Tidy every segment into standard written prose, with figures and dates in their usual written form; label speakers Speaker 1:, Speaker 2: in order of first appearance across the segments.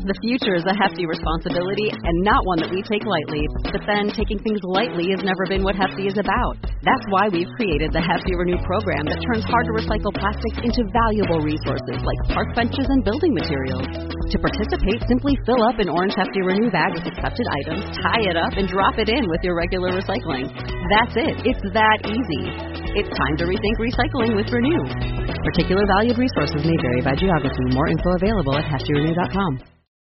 Speaker 1: The future is a hefty responsibility and not one that we take lightly. But then taking things lightly has never been what Hefty is about. That's why we've created the Hefty Renew program that turns hard-to-recycle plastics into valuable resources like park benches and building materials. To participate, simply fill up an orange Hefty Renew bag with accepted items, tie it up, and drop it in with your regular recycling. That's it. It's that easy. It's time to rethink recycling with Renew. Particular valued resources may vary by geography. More info available at heftyrenew.com.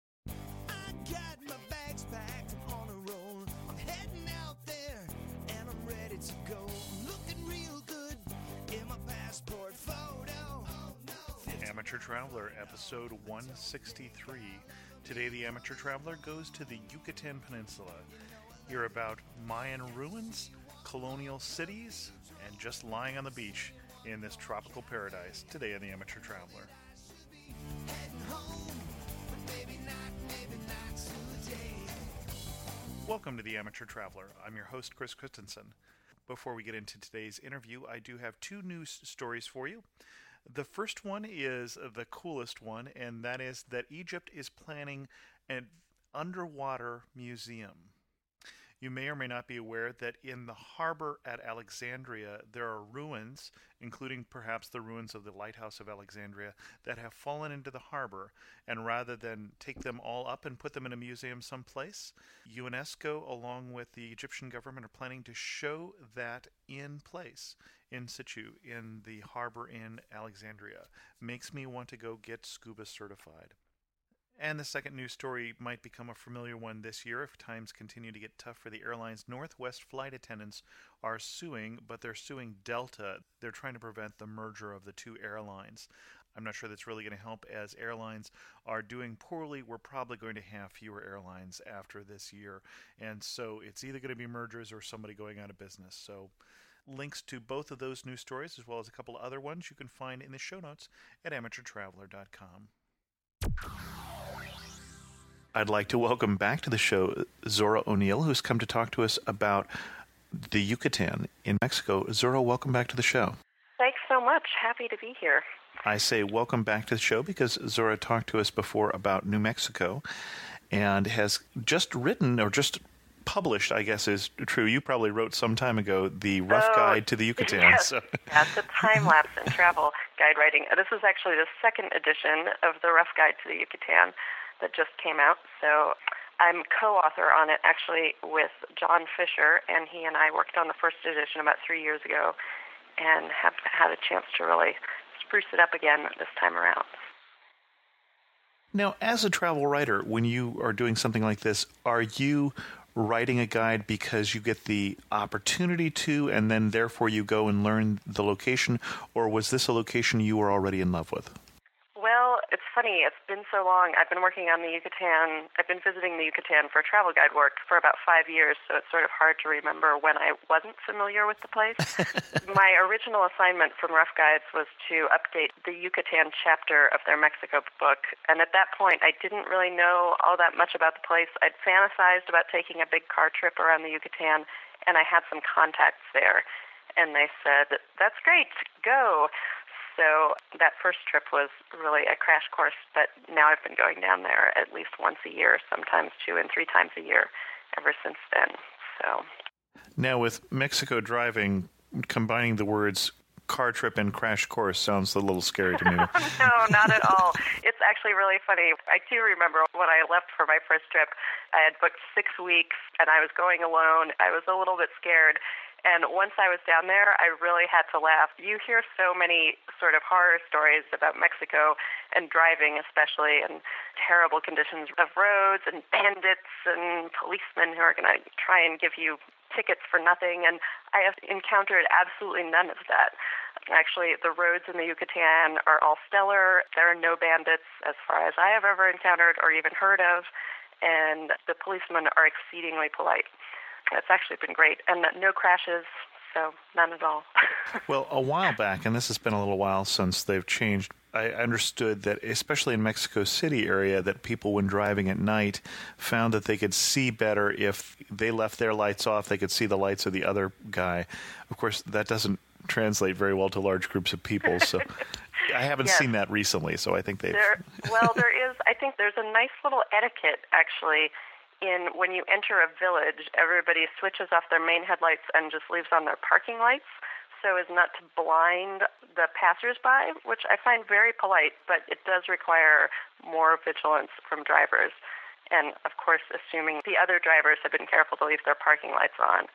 Speaker 2: Amateur Traveler, episode 163. Today, the Amateur Traveler goes to the Yucatan Peninsula. Hear about Mayan ruins, colonial cities, and just lying on the beach in this tropical paradise. Today on the Amateur Traveler. Welcome to the Amateur Traveler. I'm your host, Chris Christensen. Before we get into today's interview, I do have two news stories for you. The first one is the coolest one, and that is that Egypt is planning an underwater museum. You may or may not be aware that in the harbor at Alexandria, there are ruins, including perhaps the ruins of the Lighthouse of Alexandria, that have fallen into the harbor. And rather than take them all up and put them in a museum someplace, UNESCO, along with the Egyptian government, are planning to show that in place, in situ, in the harbor in Alexandria. Makes me want to go get scuba certified. And the second news story might become a familiar one this year if times continue to get tough for the airlines. Northwest flight attendants are suing, but they're suing Delta. They're trying to prevent the merger of the two airlines. I'm not sure that's really going to help as airlines are doing poorly. We're probably going to have fewer airlines after this year. And so it's either going to be mergers or somebody going out of business. So links to both of those news stories, as well as a couple of other ones, you can find in the show notes at amateurtraveler.com. I'd like to welcome back to the show Zora O'Neill, who's come to talk to us about the Yucatan in Mexico. Zora, welcome back to the show.
Speaker 3: Thanks so much. Happy to be here.
Speaker 2: I say welcome back to the show because Zora talked to us before about New Mexico and has just written, or just published, I guess is true. You probably wrote some time ago, the Rough Guide to the Yucatan.
Speaker 3: Yes,
Speaker 2: so.
Speaker 3: That's a time-lapse in travel guide writing. This is actually the second edition of the Rough Guide to the Yucatan that just came out. So I'm co-author on it actually with John Fisher, and he and I worked on the first edition about 3 years ago and have had a chance to really spruce it up again this time around.
Speaker 2: Now, as a travel writer, when you are doing something like this, are you writing a guide because you get the opportunity to, and then therefore you go and learn the location, or was this a location you were already in love with?
Speaker 3: Well, it's funny. It's been so long. I've been working on the Yucatan. I've been visiting the Yucatan for travel guide work for about 5 years, so it's sort of hard to remember when I wasn't familiar with the place. My original assignment from Rough Guides was to update the Yucatan chapter of their Mexico book, and at that point, I didn't really know all that much about the place. I'd fantasized about taking a big car trip around the Yucatan, and I had some contacts there, and they said, "That's great, go." So that first trip was really a crash course, but now I've been going down there at least once a year, sometimes 2 and 3 times a year ever since then. So
Speaker 2: now with Mexico driving, combining the words car trip and crash course sounds a little scary to me.
Speaker 3: No, not at all. It's actually really funny. I do remember when I left for my first trip, I had booked 6 weeks and I was going alone. I was a little bit scared. And once I was down there, I really had to laugh. You hear so many sort of horror stories about Mexico and driving especially, and terrible conditions of roads and bandits and policemen who are going to try and give you tickets for nothing. And I have encountered absolutely none of that. Actually, the roads in the Yucatan are all stellar. There are no bandits as far as I have ever encountered or even heard of. And the policemen are exceedingly polite. It's actually been great. And no crashes, so none at all.
Speaker 2: Well, a while back, and this has been a little while since they've changed, I understood that, especially in Mexico City area, that people, when driving at night, found that they could see better if they left their lights off. They could see the lights of the other guy. Of course, that doesn't translate very well to large groups of people. So I haven't
Speaker 3: Yes.
Speaker 2: seen that recently, so I think they've...
Speaker 3: There is, I think there's a nice little etiquette, actually, in when you enter a village, everybody switches off their main headlights and just leaves on their parking lights so as not to blind the passersby, which I find very polite, but it does require more vigilance from drivers. And, of course, assuming the other drivers have been careful to leave their parking lights on.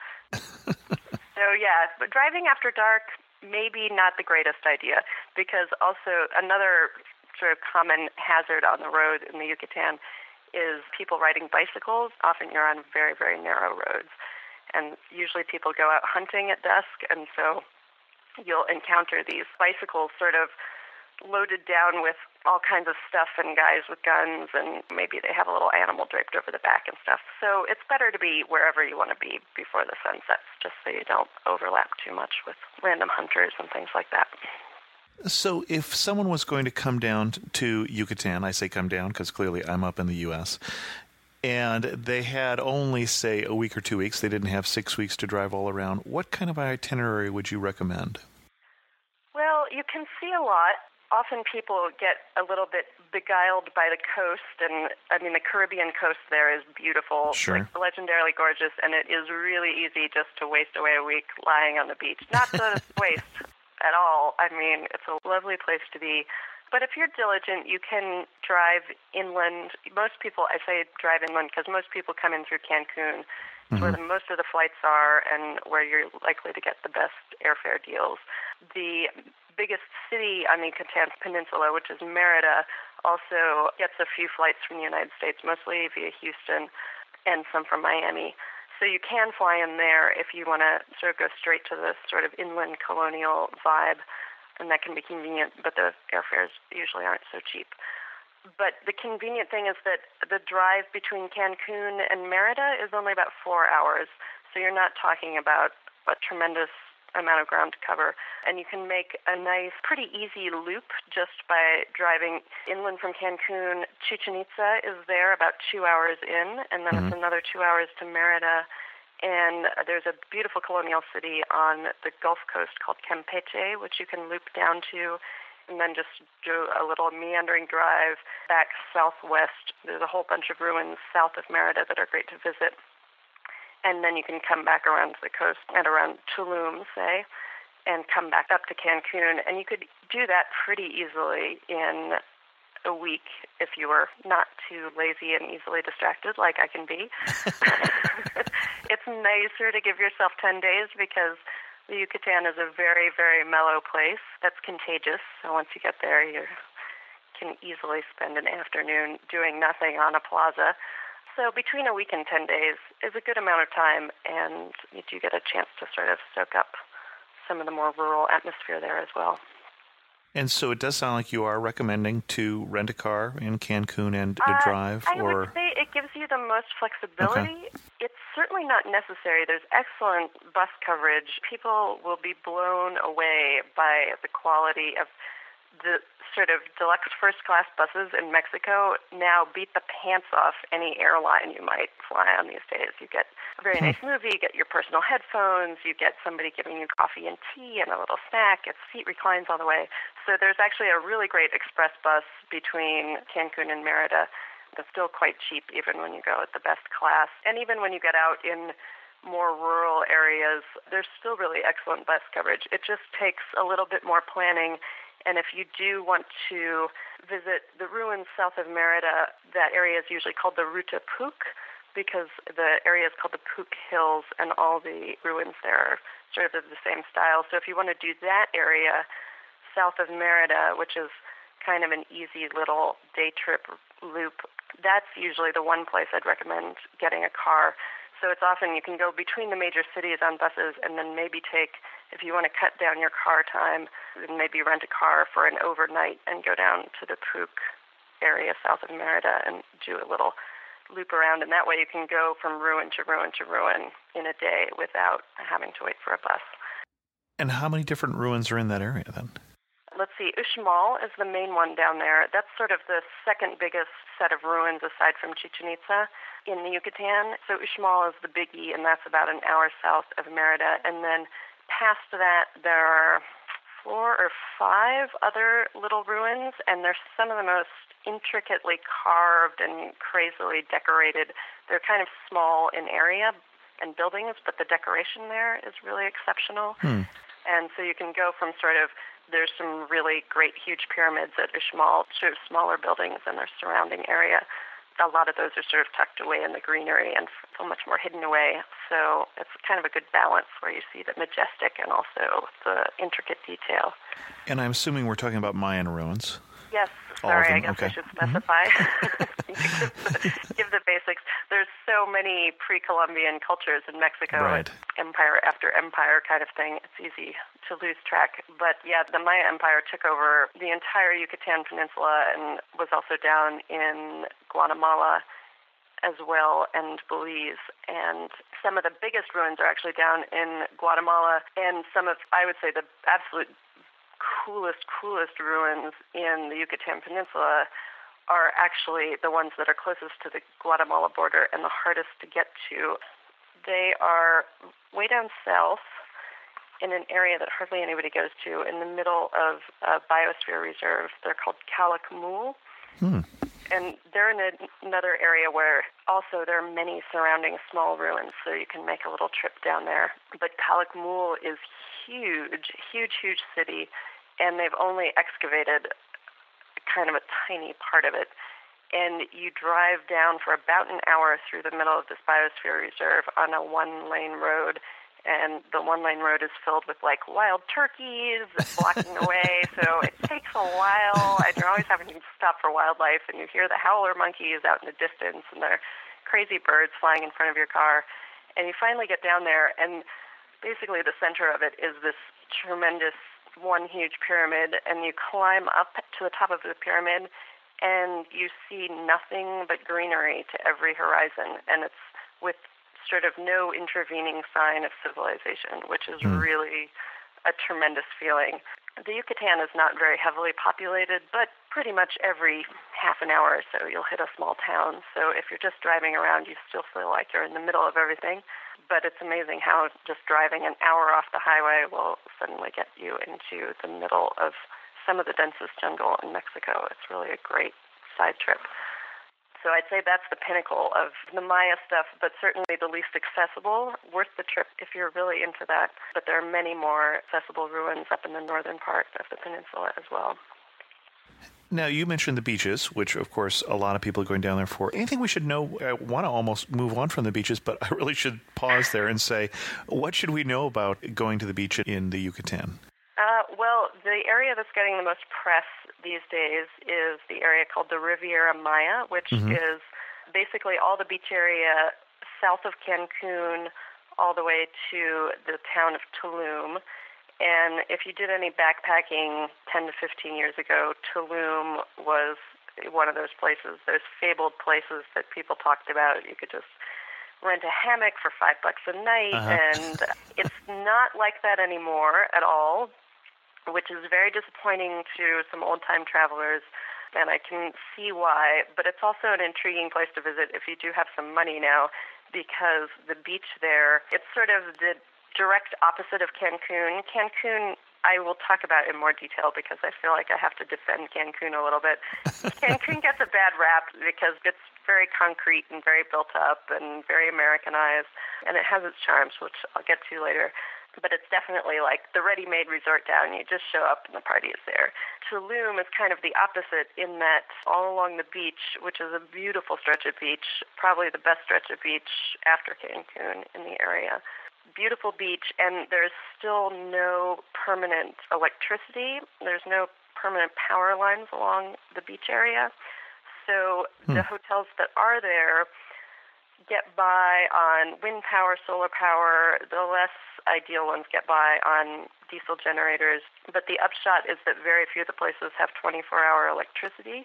Speaker 3: So, yeah, but driving after dark, maybe not the greatest idea, because also another sort of common hazard on the road in the Yucatan is people riding bicycles. Often you're on very, very narrow roads. And usually people go out hunting at dusk, and so you'll encounter these bicycles sort of loaded down with all kinds of stuff and guys with guns, and maybe they have a little animal draped over the back and stuff. So it's better to be wherever you want to be before the sun sets, just so you don't overlap too much with random hunters and things like that.
Speaker 2: So if someone was going to come down to Yucatan, I say come down because clearly I'm up in the U.S., and they had only, say, a week or 2 weeks, they didn't have 6 weeks to drive all around, what kind of itinerary would you recommend?
Speaker 3: Well, you can see a lot. Often people get a little bit beguiled by the coast, and I mean the Caribbean coast there is beautiful,
Speaker 2: Sure.
Speaker 3: like legendarily gorgeous, and it is really easy just to waste away a week lying on the beach. Not to waste at all. I mean, it's a lovely place to be. But if you're diligent, you can drive inland. Most people, I say drive inland because most people come in through Cancun. It's where most of the flights are and where you're likely to get the best airfare deals. The biggest city on the Yucatan Peninsula, which is Merida, also gets a few flights from the United States, mostly via Houston and some from Miami. So you can fly in there if you want to sort of go straight to the sort of inland colonial vibe, and that can be convenient, but the airfares usually aren't so cheap. But the convenient thing is that the drive between Cancun and Merida is only about 4 hours, so you're not talking about a tremendous amount of ground to cover. And you can make a nice, pretty easy loop just by driving inland from Cancun. Chichen Itza is there about 2 hours in, and then it's another 2 hours to Merida. And there's a beautiful colonial city on the Gulf Coast called Campeche, which you can loop down to, and then just do a little meandering drive back southwest. There's a whole bunch of ruins south of Merida that are great to visit. And then you can come back around to the coast at around Tulum, say, and come back up to Cancun. And you could do that pretty easily in a week if you were not too lazy and easily distracted like I can be. It's nicer to give yourself 10 days because the Yucatan is a very, very mellow place that's contagious. So once you get there, you can easily spend an afternoon doing nothing on a plaza. So between a week and 10 days is a good amount of time, and you do get a chance to sort of soak up some of the more rural atmosphere there as well.
Speaker 2: And so it does sound like you are recommending to rent a car in Cancun and drive?
Speaker 3: I would say it gives you the most flexibility. Okay. It's certainly not necessary. There's excellent bus coverage. People will be blown away by the quality of the sort of deluxe first-class buses in Mexico now beat the pants off any airline you might fly on these days. You get a very nice movie, you get your personal headphones, you get somebody giving you coffee and tea and a little snack. It's seat reclines all the way. So there's actually a really great express bus between Cancun and Merida that's still quite cheap even when you go at the best class. And even when you get out in more rural areas, there's still really excellent bus coverage. It just takes a little bit more planning. And if you do want to visit the ruins south of Merida, that area is usually called the Ruta Puc because the area is called the Puc Hills, and all the ruins there are sort of the same style. So if you want to do that area south of Merida, which is kind of an easy little day trip loop, that's usually the one place I'd recommend getting a car. So it's often you can go between the major cities on buses and then maybe take, if you want to cut down your car time, then maybe rent a car for an overnight and go down to the Puc area south of Merida and do a little loop around. And that way you can go from ruin to ruin to ruin in a day without having to wait for a bus.
Speaker 2: And how many different ruins are in that area then?
Speaker 3: Let's see, Uxmal is the main one down there. That's sort of the second biggest set of ruins aside from Chichen Itza in the Yucatan. So Uxmal is the biggie, and that's about an hour south of Merida. And then past that, there are 4 or 5 other little ruins, and they're some of the most intricately carved and crazily decorated. They're kind of small in area and buildings, but the decoration there is really exceptional. And so you can go from there's some really great huge pyramids at Uxmal, sort of smaller buildings in their surrounding area. A lot of those are sort of tucked away in the greenery and so much more hidden away. So it's kind of a good balance where you see the majestic and also the intricate detail.
Speaker 2: And I'm assuming we're talking about Mayan ruins.
Speaker 3: Yes, sorry, I guess
Speaker 2: okay.
Speaker 3: I should specify. Give the basics. There's so many pre-Columbian cultures in Mexico,
Speaker 2: right.
Speaker 3: Empire after empire kind of thing. It's easy to lose track. But yeah, the Maya Empire took over the entire Yucatan Peninsula and was also down in Guatemala as well, and Belize. And some of the biggest ruins are actually down in Guatemala, and some of, I would say, the absolute coolest ruins in the Yucatan Peninsula are actually the ones that are closest to the Guatemala border and the hardest to get to. They are way down south in an area that hardly anybody goes to, in the middle of a biosphere reserve. They're called Calakmul. And they're in another area where also there are many surrounding small ruins, so you can make a little trip down there. But Calakmul is huge city, and they've only excavated kind of a tiny part of it. And you drive down for about an hour through the middle of this biosphere reserve on a one-lane road, and the one-lane road is filled with wild turkeys blocking the way, so it takes a while, and you're always having to stop for wildlife, and you hear the howler monkeys out in the distance, and there are crazy birds flying in front of your car, and you finally get down there, and basically the center of it is this tremendous one huge pyramid, and you climb up to the top of the pyramid, and you see nothing but greenery to every horizon, and it's with sort of no intervening sign of civilization, which is really a tremendous feeling. The Yucatan is not very heavily populated, but pretty much every half an hour or so you'll hit a small town. So if you're just driving around, you still feel like you're in the middle of everything. But it's amazing how just driving an hour off the highway will suddenly get you into the middle of some of the densest jungle in Mexico. It's really a great side trip. So I'd say that's the pinnacle of the Maya stuff, but certainly the least accessible. Worth the trip if you're really into that. But there are many more accessible ruins up in the northern part of the peninsula as well.
Speaker 2: Now, you mentioned the beaches, which, of course, a lot of people are going down there for. Anything we should know? I want to almost move on from the beaches, but I really should pause there and say, what should we know about going to the beach in the Yucatan?
Speaker 3: Well, the area that's getting the most press these days is the area called the Riviera Maya, which is basically all the beach area south of Cancun all the way to the town of Tulum. And if you did any backpacking 10 to 15 years ago, Tulum was one of those places, those fabled places that people talked about. You could just rent a hammock for $5 a night, and it's not like that anymore at all, which is very disappointing to some old-time travelers, and I can see why. But it's also an intriguing place to visit if you do have some money now, because the beach there, it's sort of the direct opposite of Cancun. Cancun, I will talk about in more detail because I feel like I have to defend Cancun a little bit. Cancun gets a bad rap because it's very concrete and very built up and very Americanized, and it has its charms, which I'll get to later. But it's definitely like the ready-made resort town. You just show up and the party is there. Tulum is kind of the opposite in that all along the beach, which is a beautiful stretch of beach, probably the best stretch of beach after Cancun in the area. Beautiful beach, and there's still no permanent electricity. There's no permanent power lines along the beach area. So the hotels that are there get by on wind power, solar power. The less ideal ones get by on diesel generators. But the upshot is that very few of the places have 24-hour electricity.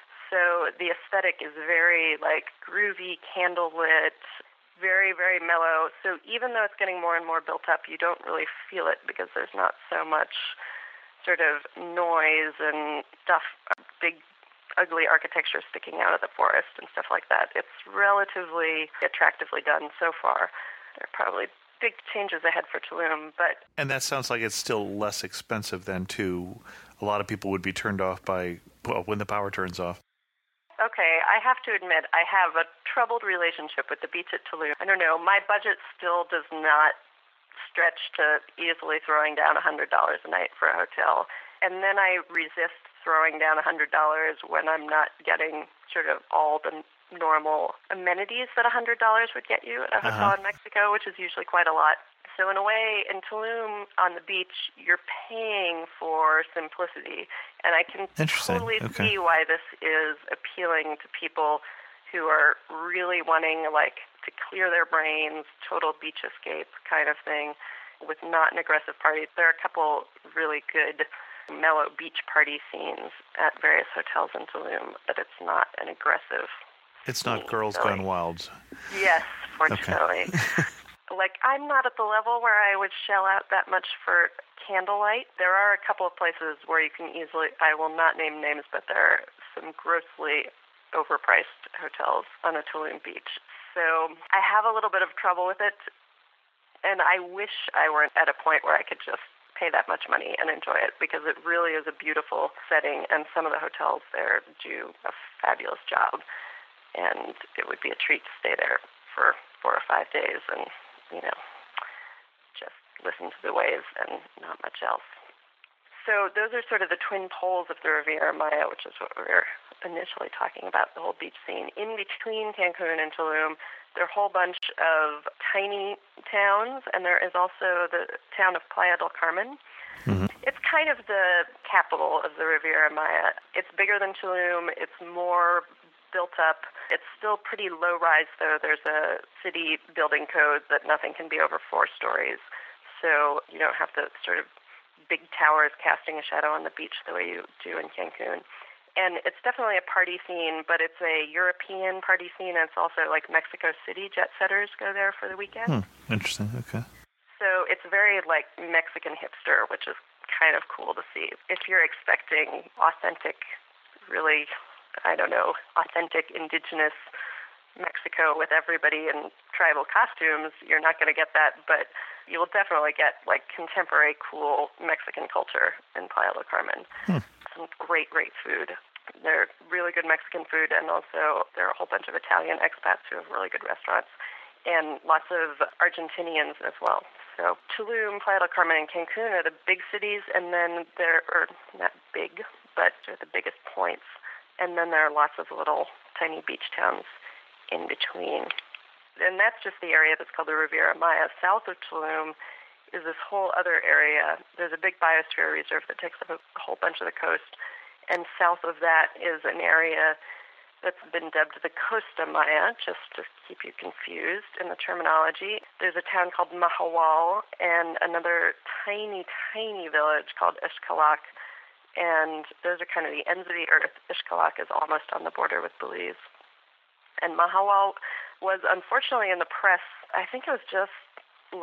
Speaker 3: So the aesthetic is very groovy, candlelit, very, very mellow. So even though it's getting more and more built up, you don't really feel it because there's not so much sort of noise and stuff, big ugly architecture sticking out of the forest and stuff like that. It's relatively attractively done so far. There are probably big changes ahead for Tulum, but...
Speaker 2: And that sounds like it's still less expensive than too. A lot of people would be turned off by, well, when the power turns off.
Speaker 3: Okay, I have to admit, I have a troubled relationship with the beach at Tulum. I don't know, my budget still does not stretch to easily throwing down $100 a night for a hotel. And then I resist throwing down $100 when I'm not getting sort of all the normal amenities that $100 would get you at a hotel in Mexico, which is usually quite a lot. So in a way, in Tulum on the beach, you're paying for simplicity. And I can totally see why this is appealing to people who are really wanting to clear their brains, total beach escape kind of thing, with not an aggressive party. There are a couple really good mellow beach party scenes at various hotels in Tulum, but it's not an aggressive.
Speaker 2: It's not Girls Gone Wild.
Speaker 3: Yes, fortunately. I'm not at the level where I would shell out that much for candlelight. There are a couple of places where you can easily, I will not name names, but there are some grossly overpriced hotels on a Tulum beach. So I have a little bit of trouble with it, and I wish I weren't at a point where I could just pay that much money and enjoy it, because it really is a beautiful setting, and some of the hotels there do a fabulous job, and it would be a treat to stay there for 4 or 5 days and just listen to the waves and not much else. So those are sort of the twin poles of the Riviera Maya, which is what we were initially talking about, the whole beach scene. In between Cancun and Tulum, there are a whole bunch of tiny towns, and there is also the town of Playa del Carmen. Mm-hmm. It's kind of the capital of the Riviera Maya. It's bigger than Tulum. It's more built up. It's still pretty low-rise, though. There's a city building code that nothing can be over 4 stories. So you don't have the sort of big towers casting a shadow on the beach the way you do in Cancun. And it's definitely a party scene, but it's a European party scene, and it's also like Mexico City jet setters go there for the weekend.
Speaker 2: Interesting, okay.
Speaker 3: So it's very Mexican hipster, which is kind of cool to see. If you're expecting authentic, really, authentic indigenous Mexico with everybody in tribal costumes, you're not going to get that, but you'll definitely get contemporary cool Mexican culture in Playa del Carmen. Some great food. They're really good Mexican food, and also there are a whole bunch of Italian expats who have really good restaurants, and lots of Argentinians as well. So Tulum, Playa del Carmen, and Cancun are the big cities, and then are not big, but they're the biggest points. And then there are lots of little tiny beach towns in between. And that's just the area that's called the Riviera Maya. South of Tulum is this whole other area. There's a big biosphere reserve that takes up a whole bunch of the coast. And south of that is an area that's been dubbed the Costa Maya, just to keep you confused in the terminology. There's a town called Mahahual and another tiny, tiny village called Xcalac. And those are kind of the ends of the earth. Xcalac is almost on the border with Belize. And Mahahual was unfortunately in the press, I think it was just 2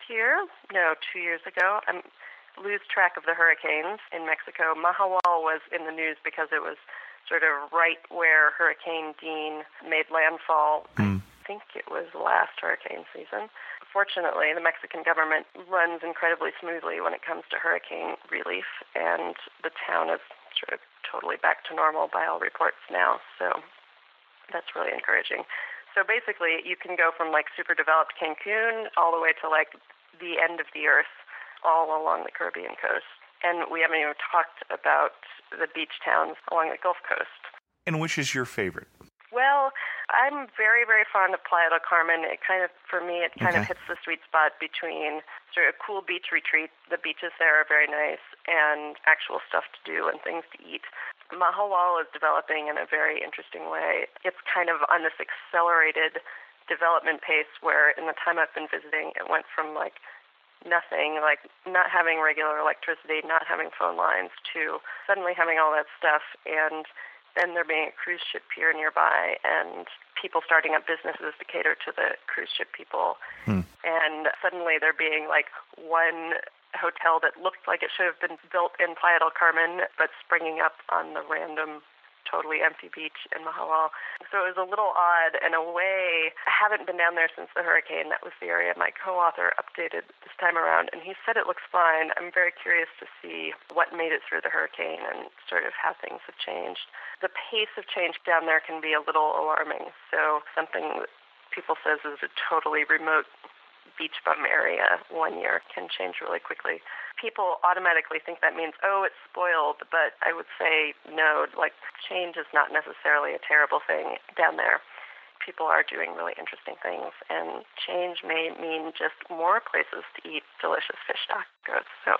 Speaker 3: years ago. I lose track of the hurricanes in Mexico. Mahahual was in the news because it was sort of right where Hurricane Dean made landfall. I think it was last hurricane season. Fortunately, the Mexican government runs incredibly smoothly when it comes to hurricane relief, and the town is sort of totally back to normal by all reports now. So that's really encouraging. So basically, you can go from super developed Cancun all the way to the end of the earth, all along the Caribbean coast. And we haven't even talked about the beach towns along the Gulf Coast.
Speaker 2: And which is your favorite?
Speaker 3: Well, I'm very, very fond of Playa del Carmen. For me, it kind of hits the sweet spot between sort of cool beach retreat. The beaches there are very nice, and actual stuff to do and things to eat. Mahahual is developing in a very interesting way. It's kind of on this accelerated development pace where in the time I've been visiting, it went from nothing, not having regular electricity, not having phone lines, to suddenly having all that stuff, and then there being a cruise ship pier nearby, and people starting up businesses to cater to the cruise ship people. And suddenly there being one hotel that looked like it should have been built in Playa del Carmen, but springing up on the random totally empty beach in Mahahual. So it was a little odd in a way. I haven't been down there since the hurricane. That was the area my co-author updated this time around, and he said it looks fine. I'm very curious to see what made it through the hurricane and sort of how things have changed. The pace of change down there can be a little alarming. So something that people says is a totally remote beach bum area 1 year can change really quickly. People automatically think that means, oh, it's spoiled, but I would say no, like change is not necessarily a terrible thing down there. People are doing really interesting things, and change may mean just more places to eat delicious fish tacos. So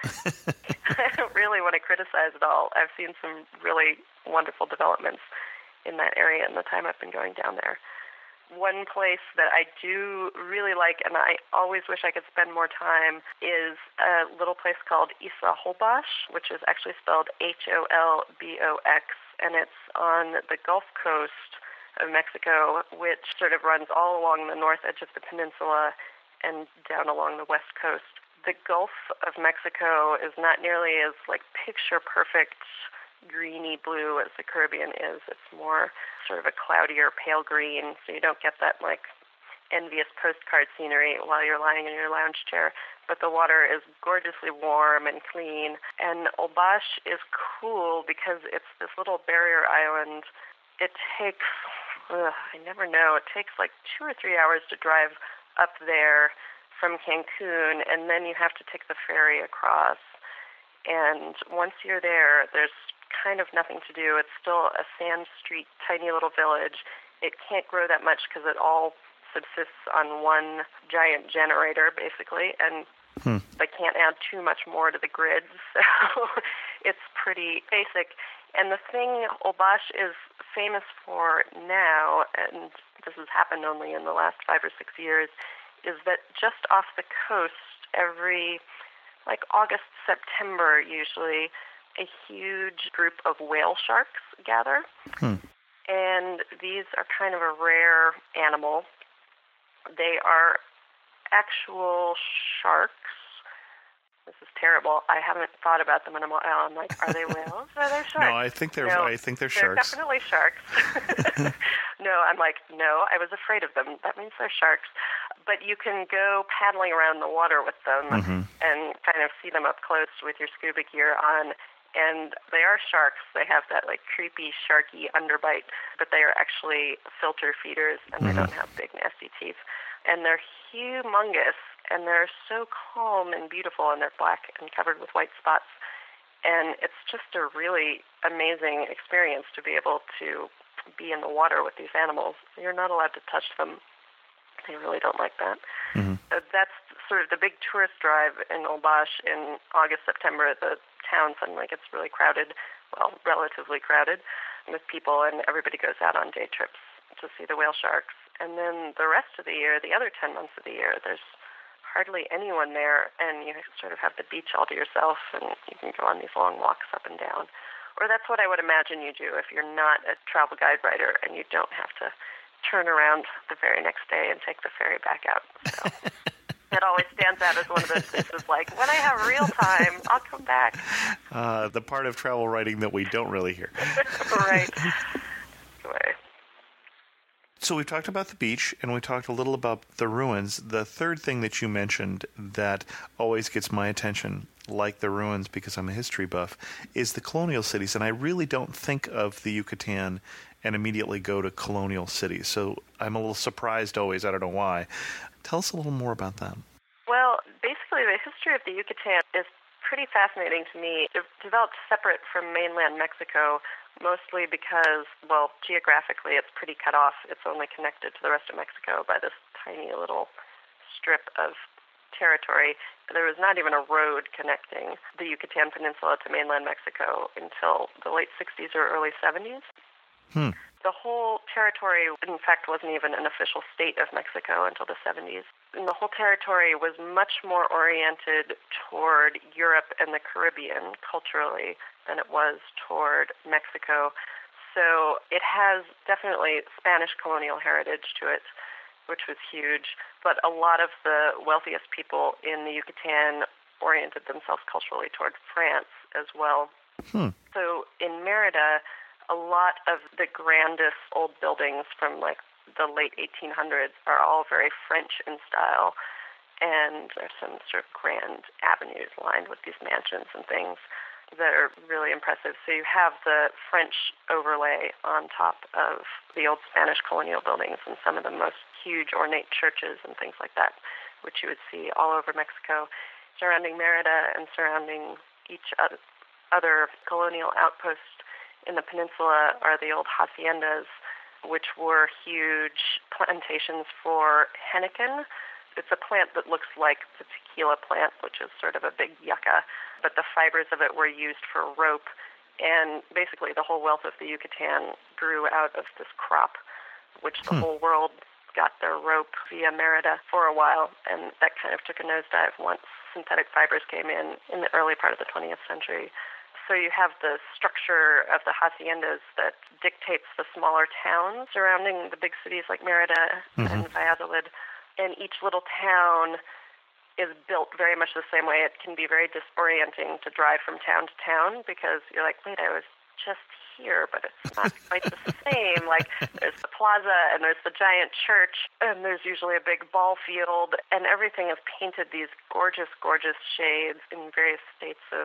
Speaker 3: I don't really want to criticize it all. I've seen some really wonderful developments in that area in the time I've been going down there. One place that I do really like, and I always wish I could spend more time, is a little place called Isla Holbox, which is actually spelled Holbox, and it's on the Gulf Coast of Mexico, which sort of runs all along the north edge of the peninsula and down along the west coast. The Gulf of Mexico is not nearly as picture perfect greeny blue as the Caribbean is. It's more sort of a cloudier pale green, so you don't get that envious postcard scenery while you're lying in your lounge chair. But the water is gorgeously warm and clean, and Holbox is cool because it's this little barrier island. It takes, I never know, it takes 2 or 3 hours to drive up there from Cancun, and then you have to take the ferry across. And once you're there, there's kind of nothing to do. It's still a sand street, tiny little village. It can't grow that much because it all subsists on one giant generator, basically, and they can't add too much more to the grid, so it's pretty basic. And the thing Holbox is famous for now, and this has happened only in the last 5 or 6 years, is that just off the coast, every August, September usually, a huge group of whale sharks gather. And these are kind of a rare animal. They are actual sharks. This is terrible. I haven't thought about them in a while. I'm like, are they whales or are they sharks?
Speaker 2: No, I think they're
Speaker 3: They're
Speaker 2: sharks.
Speaker 3: Definitely sharks. No, I'm like, no, I was afraid of them. That means they're sharks. But you can go paddling around the water with them and kind of see them up close with your scuba gear on. And they are sharks. They have that creepy, sharky underbite, but they are actually filter feeders, and they don't have big, nasty teeth. And they're humongous, and they're so calm and beautiful, and they're black and covered with white spots. And it's just a really amazing experience to be able to be in the water with these animals. You're not allowed to touch them. They really don't like that. That's sort of the big tourist drive in Holbox in August, September. The town suddenly gets really crowded, well, relatively crowded with people, and everybody goes out on day trips to see the whale sharks. And then the rest of the year, the other 10 months of the year, there's hardly anyone there, and you sort of have the beach all to yourself, and you can go on these long walks up and down. Or that's what I would imagine you do if you're not a travel guide writer and you don't have to turn around the very next day and take the ferry back out. So it always stands out as one of those places when I have real time, I'll come back.
Speaker 2: The part of travel writing that we don't really hear.
Speaker 3: Right.
Speaker 2: So we've talked about the beach, and we talked a little about the ruins. The third thing that you mentioned that always gets my attention, like the ruins because I'm a history buff, is the colonial cities. And I really don't think of the Yucatan and immediately go to colonial cities. So I'm a little surprised always. I don't know why. Tell us a little more about that.
Speaker 3: Well, basically the history of the Yucatan is pretty fascinating to me. It developed separate from mainland Mexico, mostly because, well, geographically it's pretty cut off. It's only connected to the rest of Mexico by this tiny little strip of territory. There was not even a road connecting the Yucatan Peninsula to mainland Mexico until the late 60s or early 70s. The whole territory, in fact, wasn't even an official state of Mexico until the 70s. And the whole territory was much more oriented toward Europe and the Caribbean culturally than it was toward Mexico. So it has definitely Spanish colonial heritage to it, which was huge. But a lot of the wealthiest people in the Yucatan oriented themselves culturally toward France as well. So in Merida, A lot of the grandest old buildings from like the late 1800s are all very French in style, and there's some sort of grand avenues lined with these mansions and things that are really impressive. So you have the French overlay on top of the old Spanish colonial buildings and some of the most huge ornate churches and things like that, which you would see all over Mexico. Surrounding Merida and surrounding each other colonial outpost in the peninsula are the old haciendas, which were huge plantations for henequen. It's a plant that looks like the tequila plant, which is sort of a big yucca, but the fibers of it were used for rope, and basically the whole wealth of the Yucatan grew out of this crop, which the whole world got their rope via Merida for a while, and that kind of took a nosedive once synthetic fibers came in the early part of the 20th century. So you have the structure of the haciendas that dictates the smaller towns surrounding the big cities like Merida and Valladolid, and each little town is built very much the same way. It can be very disorienting to drive from town to town because you're like, wait, I was just here, but it's not quite the same. Like, there's the plaza, and there's the giant church, and there's usually a big ball field, and everything is painted these gorgeous, gorgeous shades in various states of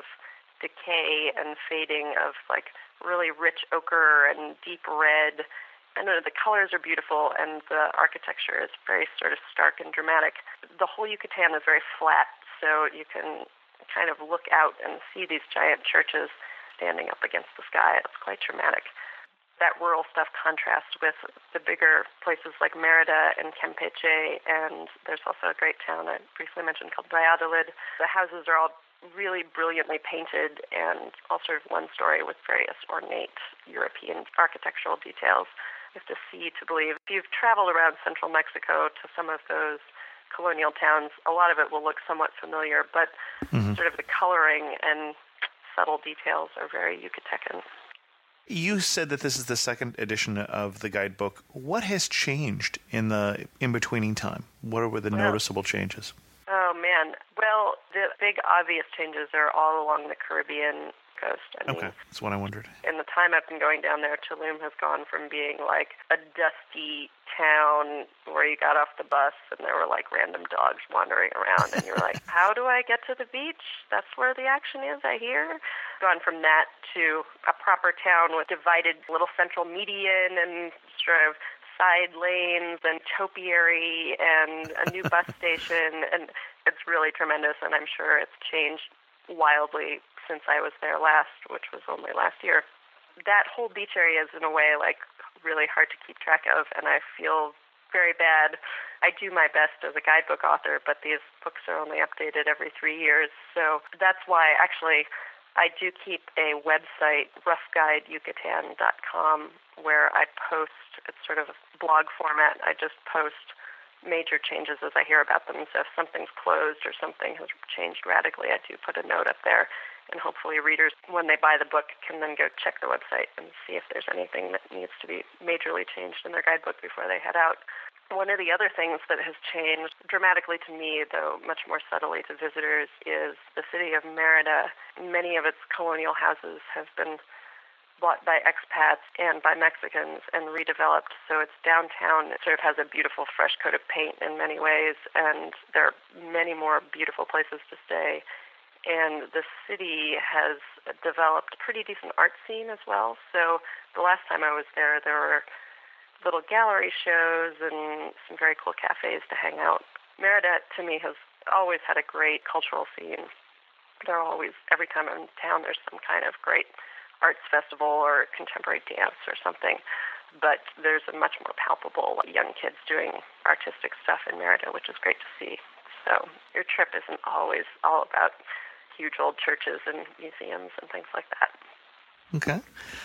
Speaker 3: decay and fading, of like really rich ochre and deep red. And the colors are beautiful, and the architecture is very sort of stark and dramatic. The whole Yucatan is very flat, so you can kind of look out and see these giant churches standing up against the sky. It's quite dramatic. That rural stuff contrasts with the bigger places like Merida and Campeche, and there's also a great town I briefly mentioned called Valladolid. The houses are all really brilliantly painted and all sort of one story with various ornate European architectural details. You have to see to believe. If you've traveled around central Mexico to some of those colonial towns, a lot of it will look somewhat familiar, but sort of the coloring and subtle details are very Yucatecan.
Speaker 2: You said that this is the second edition of the guidebook. What has changed in the in-betweening time? What were the noticeable changes?
Speaker 3: Oh, man. Well, the big obvious changes are all along the Caribbean coast. I mean,
Speaker 2: okay, that's what I wondered.
Speaker 3: In the time I've been going down there, Tulum has gone from being like a dusty town where you got off the bus and there were like random dogs wandering around and you're like, how do I get to the beach? That's where the action is, I hear. Gone from that to a proper town with divided little central median and sort of side lanes and topiary and a new bus station, and it's really tremendous, and I'm sure it's changed wildly since I was there last, which was only last year. That whole beach area is in a way like really hard to keep track of, and I feel very bad. I do my best as a guidebook author, but these books are only updated every 3 years, so that's why actually I do keep a website, roughguideyucatan.com, where I post, it's sort of a blog format, I just post major changes as I hear about them. So if something's closed or something has changed radically, I do put a note up there, and hopefully readers, when they buy the book, can then go check the website and see if there's anything that needs to be majorly changed in their guidebook before they head out. One of the other things that has changed dramatically to me, though much more subtly to visitors, is the city of Merida. Many of its colonial houses have been bought by expats and by Mexicans and redeveloped. So its downtown sort of has a beautiful fresh coat of paint in many ways, and there are many more beautiful places to stay. And the city has developed a pretty decent art scene as well. So the last time I was there, there were little gallery shows and some very cool cafes to hang out. Merida, to me, has always had a great cultural scene. There are always, every time I'm in town, there's some kind of great arts festival or contemporary dance or something. But there's a much more palpable young kids doing artistic stuff in Merida, which is great to see. So your trip isn't always all about huge old churches and museums and things like that.
Speaker 2: Okay.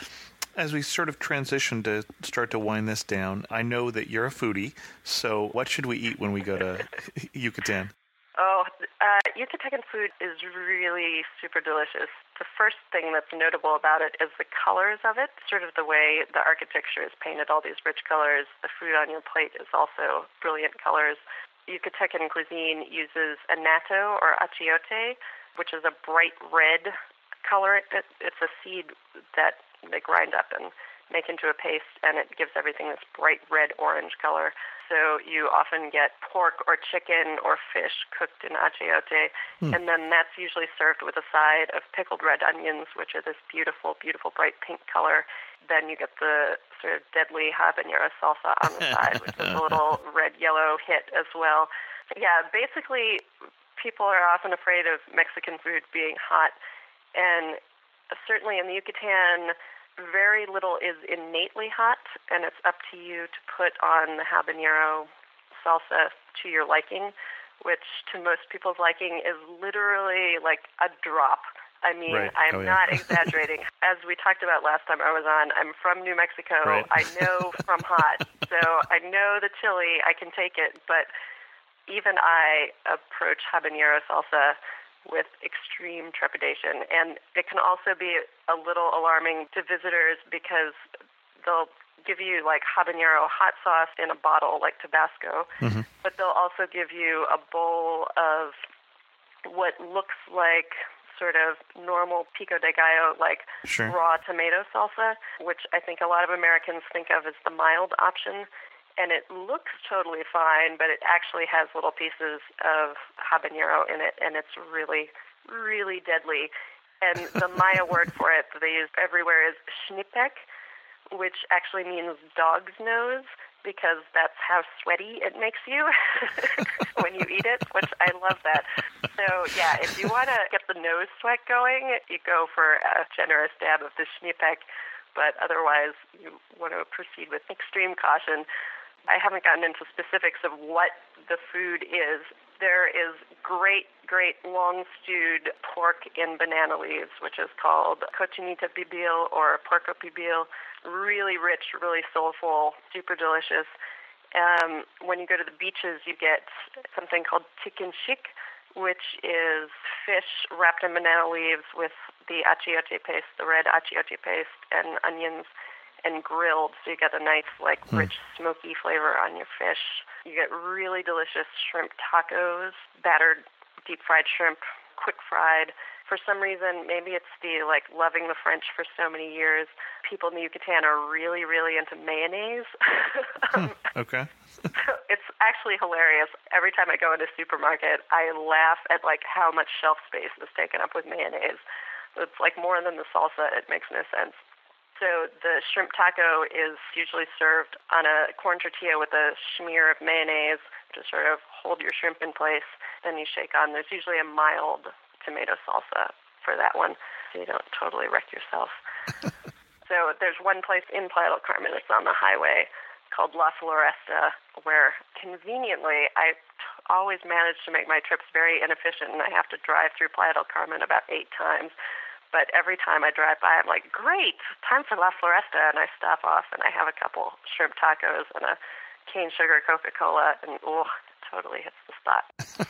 Speaker 2: As we sort of transition to start to wind this down, I know that you're a foodie, so what should we eat when we go to Yucatan?
Speaker 3: Oh, Yucatecan food is really super delicious. The first thing that's notable about it is the colors of it, sort of the way the architecture is painted, all these rich colors. The food on your plate is also brilliant colors. Yucatecan cuisine uses annatto or achiote, which is a bright red color. It's a seed that they grind up and make into a paste, and it gives everything this bright red-orange color. So you often get pork or chicken or fish cooked in achiote, and then that's usually served with a side of pickled red onions, which are this beautiful, beautiful bright pink color. Then you get the sort of deadly habanero salsa on the side, which is a little red-yellow hit as well. Yeah, basically, people are often afraid of Mexican food being hot, and certainly in the Yucatan, very little is innately hot, and it's up to you to put on the habanero salsa to your liking, which to most people's liking is literally like a drop. I mean,
Speaker 2: right.
Speaker 3: I'm not exaggerating. As we talked about last time I was on, I'm from New Mexico.
Speaker 2: Right.
Speaker 3: I know from hot, so I know the chili. I can take it, but even I approach habanero salsa with extreme trepidation. And it can also be a little alarming to visitors because they'll give you like habanero hot sauce in a bottle like Tabasco, but they'll also give you a bowl of what looks like sort of normal pico de gallo, like raw tomato salsa, which I think a lot of Americans think of as the mild option. And it looks totally fine, but it actually has little pieces of habanero in it, and it's really, really deadly. And the Maya word for it that they use everywhere is xnipek, which actually means dog's nose, because that's how sweaty it makes you when you eat it, which I love that. So, yeah, if you want to get the nose sweat going, you go for a generous dab of the xnipek, but otherwise you want to proceed with extreme caution. I haven't gotten into specifics of what the food is. There is great, great long-stewed pork in banana leaves, which is called cochinita pibil or puerco pibil. Really rich, really soulful, super delicious. When you go to the beaches, you get something called tikinchik, which is fish wrapped in banana leaves with the achiote paste, the red achiote paste, and onions, and grilled, so you get a nice, like, rich, smoky flavor on your fish. You get really delicious shrimp tacos, battered, deep-fried shrimp, quick-fried. For some reason, maybe it's the, like, loving the French for so many years, people in the Yucatan are really, really into mayonnaise.
Speaker 2: Okay.
Speaker 3: It's actually hilarious. Every time I go into a supermarket, I laugh at, like, how much shelf space is taken up with mayonnaise. It's, like, more than the salsa. It makes no sense. So the shrimp taco is usually served on a corn tortilla with a smear of mayonnaise to sort of hold your shrimp in place. Then you shake on. There's usually a mild tomato salsa for that one, so you don't totally wreck yourself. So there's one place in Playa del Carmen, it's on the highway, called La Floresta, where conveniently I always manage to make my trips very inefficient, and I have to drive through Playa del Carmen about 8 times. But every time I drive by, I'm like, great, time for La Floresta, and I stop off and I have a couple shrimp tacos and a cane sugar Coca-Cola, and totally hits the spot.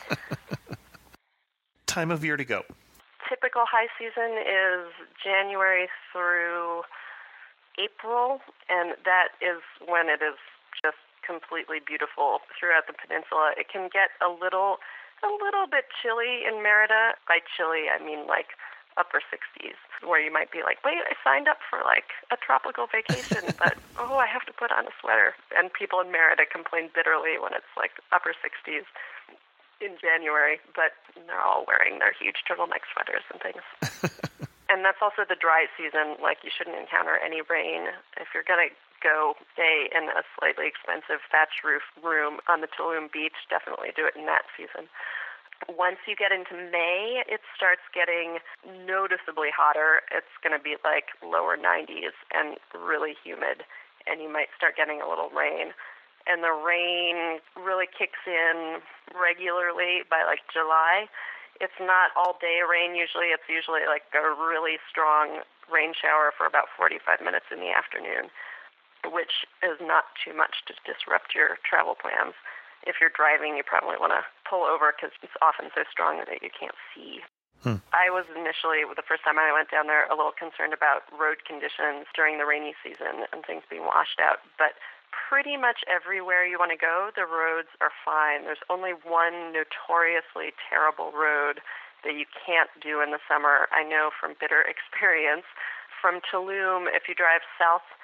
Speaker 2: Time of year to go.
Speaker 3: Typical high season is January through April, and that is when it is just completely beautiful throughout the peninsula. It can get a little bit chilly in Merida. By chilly, I mean like upper 60s, where you might be like, wait, I signed up for like a tropical vacation, but I have to put on a sweater. And people in Merida complain bitterly when it's like upper 60s in January, but they're all wearing their huge turtleneck sweaters and things. And that's also the dry season. Like, you shouldn't encounter any rain. If you're going to go stay in a slightly expensive thatch roof room on the Tulum beach, definitely do it in that season. Once you get into May, it starts getting noticeably hotter. It's going to be like lower 90s and really humid, and you might start getting a little rain. And the rain really kicks in regularly by like July. It's not all-day rain usually. It's usually like a really strong rain shower for about 45 minutes in the afternoon, which is not too much to disrupt your travel plans. If you're driving, you probably want to pull over because it's often so strong that you can't see. I was initially, the first time I went down there, a little concerned about road conditions during the rainy season and things being washed out. But pretty much everywhere you want to go, the roads are fine. There's only one notoriously terrible road that you can't do in the summer. I know from bitter experience. From Tulum, if you drive south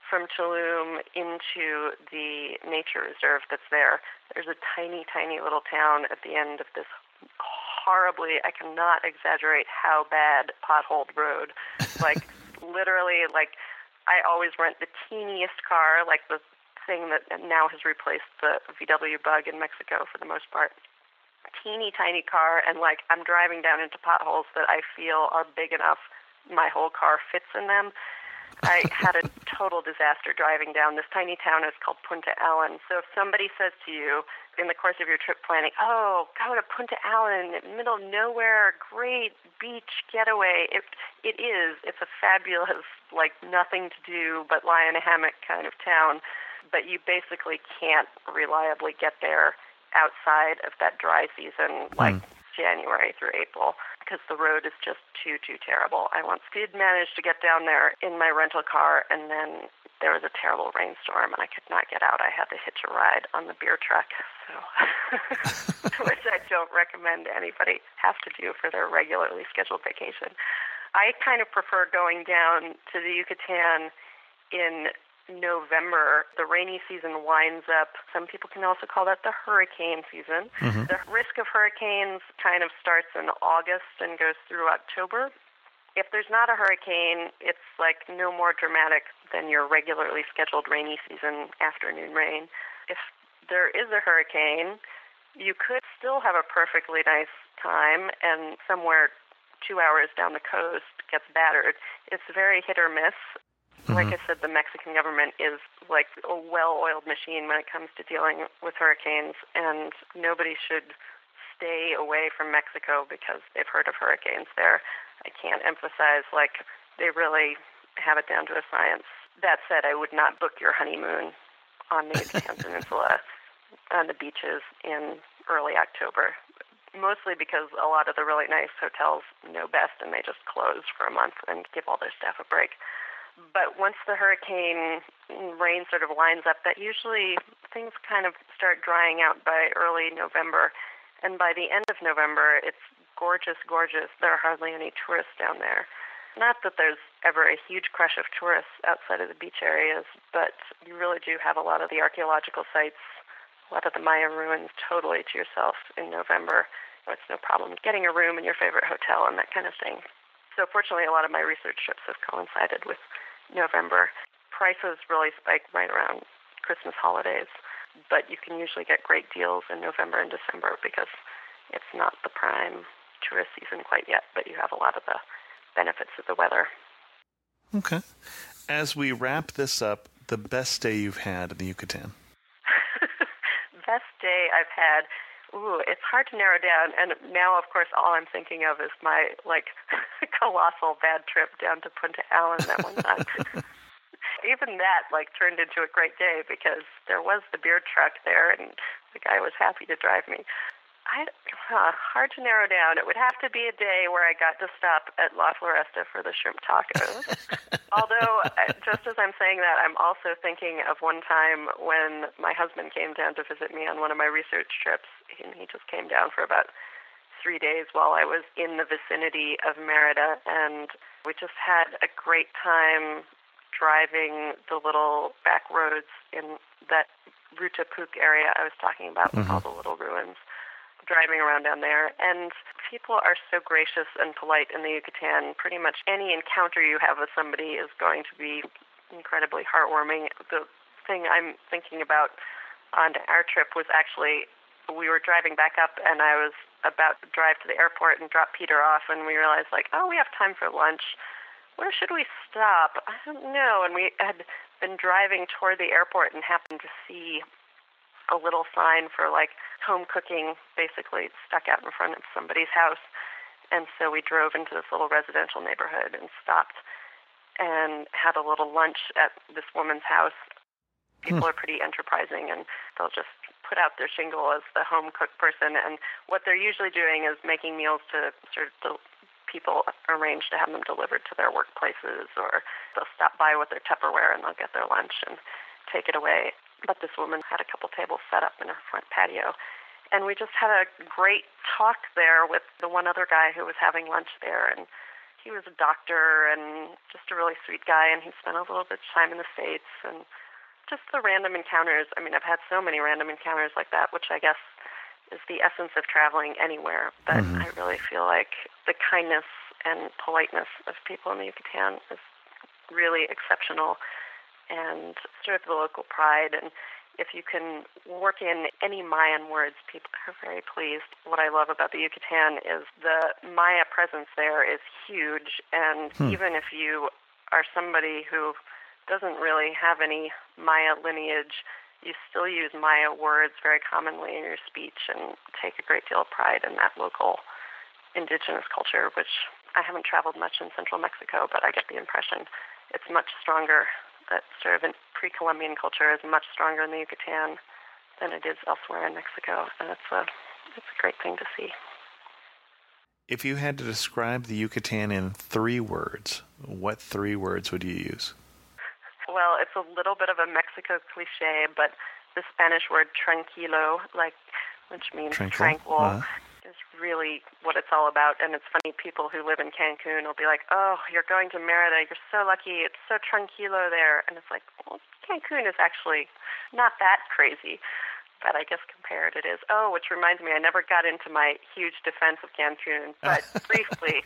Speaker 3: from Tulum into the nature reserve that's there. There's a tiny, tiny little town at the end of this horribly, I cannot exaggerate how bad, potholed road. Like, literally, like, I always rent the teeniest car, like the thing that now has replaced the VW Bug in Mexico for the most part. Teeny tiny car, and like I'm driving down into potholes that I feel are big enough my whole car fits in them. I had a total disaster driving down. This tiny town is called Punta Allen. So if somebody says to you in the course of your trip planning, oh, go to Punta Allen, middle of nowhere, great beach getaway, it is. It's a fabulous, like nothing to do but lie in a hammock kind of town. But you basically can't reliably get there outside of that dry season, like January through April, because the road is just too terrible. I once did manage to get down there in my rental car, and then there was a terrible rainstorm, and I could not get out. I had to hitch a ride on the beer truck, so which I don't recommend anybody have to do for their regularly scheduled vacation. I kind of prefer going down to the Yucatan in November. The rainy season winds up. Some people can also call that the hurricane season. The risk of hurricanes kind of starts in August and goes through October. If there's not a hurricane, it's like no more dramatic than your regularly scheduled rainy season afternoon rain. If there is a hurricane, you could still have a perfectly nice time, and somewhere 2 hours down the coast gets battered. It's very hit or miss. Like I said, the Mexican government is like a well-oiled machine when it comes to dealing with hurricanes, and nobody should stay away from Mexico because they've heard of hurricanes there. I can't emphasize, like, they really have it down to a science. That said, I would not book your honeymoon on the Yucatan Peninsula on the beaches in early October, mostly because a lot of the really nice hotels know best, and they just close for a month and give all their staff a break. But once the hurricane rain sort of lines up, that usually things kind of start drying out by early November. And by the end of November, it's gorgeous, gorgeous. There are hardly any tourists down there. Not that there's ever a huge crush of tourists outside of the beach areas, but you really do have a lot of the archaeological sites, a lot of the Maya ruins totally to yourself in November. It's no problem getting a room in your favorite hotel and that kind of thing. So fortunately, a lot of my research trips have coincided with November. Prices really spike right around Christmas holidays, but you can usually get great deals in November and December because it's not the prime tourist season quite yet, but you have a lot of the benefits of the weather.
Speaker 2: Okay. As we wrap this up, the best day you've had in the Yucatan?
Speaker 3: Best day I've had. Ooh, it's hard to narrow down, and now, of course, all I'm thinking of is my, like, colossal bad trip down to Punta Allen that one time. Even that, like, turned into a great day because there was the beer truck there, and the guy was happy to drive me. Hard to narrow down. It would have to be a day where I got to stop at La Floresta for the shrimp tacos. Although, just as I'm saying that, I'm also thinking of one time when my husband came down to visit me on one of my research trips. He just came down for about 3 days while I was in the vicinity of Merida, and we just had a great time driving the little back roads in that Ruta Puc area I was talking about with all the little ruins. Driving around down there, and people are so gracious and polite in the Yucatan. Pretty much any encounter you have with somebody is going to be incredibly heartwarming. The thing I'm thinking about on our trip was actually we were driving back up, and I was about to drive to the airport and drop Peter off, and we realized, like, oh, we have time for lunch. Where should we stop? I don't know. And we had been driving toward the airport and happened to see a little sign for, like, home cooking, basically stuck out in front of somebody's house. And so we drove into this little residential neighborhood and stopped and had a little lunch at this woman's house. People are pretty enterprising, and they'll just put out their shingle as the home cook person. And what they're usually doing is making meals to sort of people arrange to have them delivered to their workplaces, or they'll stop by with their Tupperware and they'll get their lunch and take it away. But this woman had a couple tables set up in her front patio. And we just had a great talk there with the one other guy who was having lunch there. And he was a doctor and just a really sweet guy, and he spent a little bit of time in the States, and just the random encounters. I mean, I've had so many random encounters like that, which I guess is the essence of traveling anywhere. But I really feel like the kindness and politeness of people in the Yucatan is really exceptional, and sort of the local pride. And if you can work in any Mayan words, people are very pleased. What I love about the Yucatan is the Maya presence there is huge, and even if you are somebody who doesn't really have any Maya lineage, you still use Maya words very commonly in your speech and take a great deal of pride in that local indigenous culture, which I haven't traveled much in central Mexico, but I get the impression it's much stronger. That sort of pre-Columbian culture is much stronger in the Yucatan than it is elsewhere in Mexico, and it's a great thing to see.
Speaker 2: If you had to describe the Yucatan in 3 words, what 3 words would you use?
Speaker 3: Well, it's a little bit of a Mexico cliche, but the Spanish word tranquilo, which means tranquil, is really what it's all about. And it's funny, people who live in Cancun will be like, oh, you're going to Merida, you're so lucky, it's so tranquilo there. And it's like, well, Cancun is actually not that crazy, but I guess compared it is. Oh, which reminds me, I never got into my huge defense of Cancun, but briefly,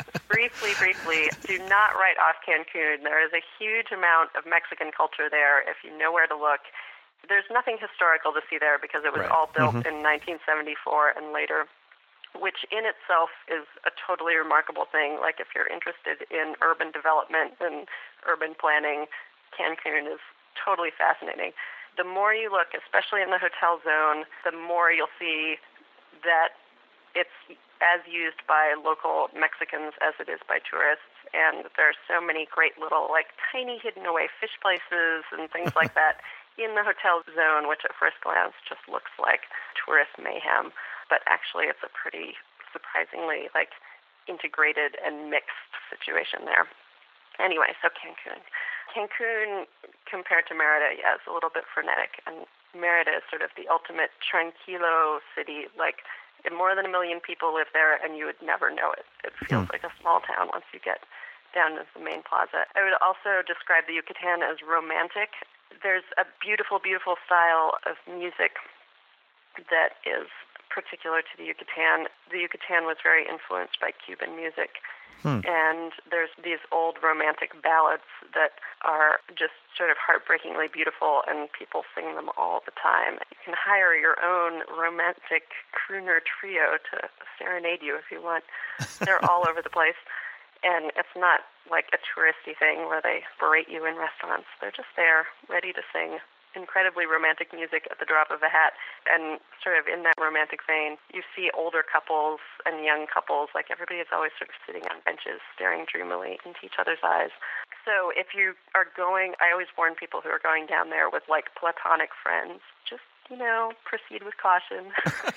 Speaker 3: do not write off Cancun. There is a huge amount of Mexican culture there if you know where to look. There's nothing historical to see there because it was all built in 1974 and later, which in itself is a totally remarkable thing. Like if you're interested in urban development and urban planning, Cancun is totally fascinating. The more you look, especially in the hotel zone, the more you'll see that it's as used by local Mexicans as it is by tourists. And there are so many great little, tiny hidden away fish places and things like that in the hotel zone, which at first glance just looks like tourist mayhem. But actually it's a pretty surprisingly, integrated and mixed situation there. Anyway, so Cancun. Cancun, compared to Merida, is a little bit frenetic, and Merida is sort of the ultimate tranquilo city. More than 1 million people live there, and you would never know it. It feels like a small town once you get down to the main plaza. I would also describe the Yucatan as romantic. There's a beautiful, beautiful style of music that is particular to the Yucatan. The Yucatan was very influenced by Cuban music. And there's these old romantic ballads that are just sort of heartbreakingly beautiful, and people sing them all the time. You can hire your own romantic crooner trio to serenade you if you want. They're all over the place. And it's not like a touristy thing where they berate you in restaurants. They're just there, ready to sing incredibly romantic music at the drop of a hat. And sort of in that romantic vein, you see older couples and young couples. Everybody is always sort of sitting on benches, staring dreamily into each other's eyes. So if you are going, I always warn people who are going down there with platonic friends, just, proceed with caution.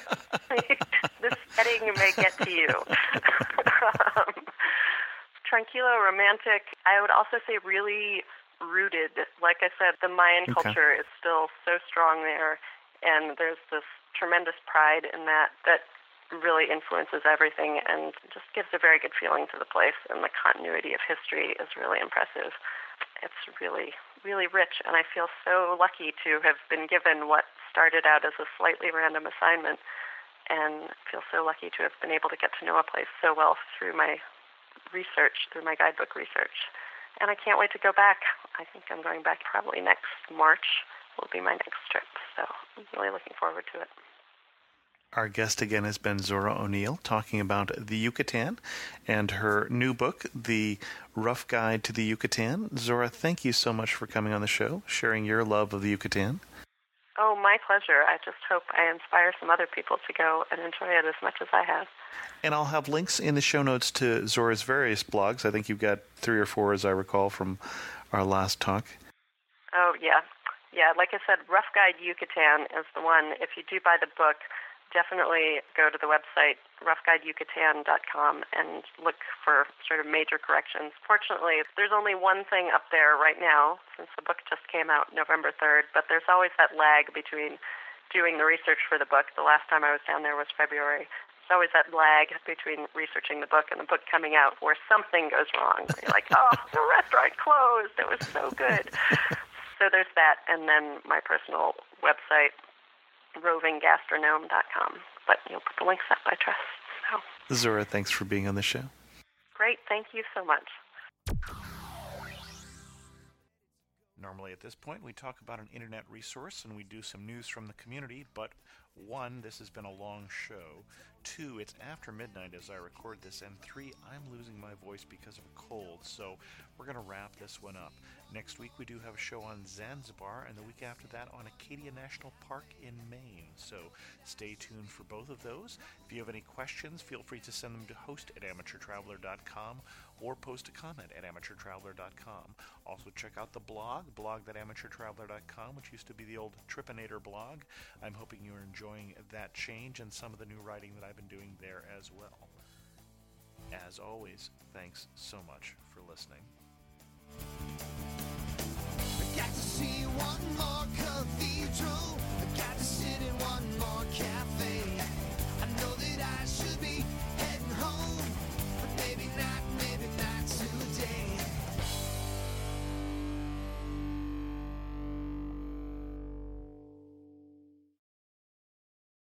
Speaker 3: The setting may get to you. Tranquilo, romantic. I would also say really rooted. Like I said, the Mayan culture is still so strong there, and there's this tremendous pride in that really influences everything and just gives a very good feeling to the place, and the continuity of history is really impressive. It's really, really rich, and I feel so lucky to have been given what started out as a slightly random assignment, and feel so lucky to have been able to get to know a place so well through my research, through my guidebook research. And I can't wait to go back. I think I'm going back probably next March will be my next trip. So I'm really looking forward to it.
Speaker 2: Our guest again has been Zora O'Neill, talking about the Yucatan and her new book, The Rough Guide to the Yucatan. Zora, thank you so much for coming on the show, sharing your love of the Yucatan.
Speaker 3: Oh, my pleasure. I just hope I inspire some other people to go and enjoy it as much as I have.
Speaker 2: And I'll have links in the show notes to Zora's various blogs. I think you've got 3 or 4, as I recall, from our last talk.
Speaker 3: Oh, yeah. Yeah, like I said, Rough Guide Yucatan is the one. If you do buy the book, definitely go to the website, roughguideyucatan.com, and look for sort of major corrections. Fortunately, there's only one thing up there right now, since the book just came out November 3rd, but there's always that lag between doing the research for the book. The last time I was down there was February. always that lag between researching the book and the book coming out where something goes wrong. You're like, oh, the restaurant closed. It was so good. So there's that. And then my personal website, rovingastronome.com. But you'll put the links up, I trust. So.
Speaker 2: Zora, thanks for being on the show.
Speaker 3: Great. Thank you so much.
Speaker 2: Normally at this point, we talk about an internet resource and we do some news from the community, but 1, this has been a long show. 2, it's after midnight as I record this, and 3, I'm losing my voice because of a cold, so we're going to wrap this one up. Next week we do have a show on Zanzibar, and the week after that on Acadia National Park in Maine, so stay tuned for both of those. If you have any questions, feel free to send them to host@amateurtraveler.com or post a comment at amateurtraveler.com. Also check out the blog.amateurtraveler.com, which used to be the old Tripinator blog. I'm hoping you're enjoying that change and some of the new writing that I've been doing there as well. As always, thanks so much for listening.
Speaker 4: I got to see one more cathedral. I got to sit in one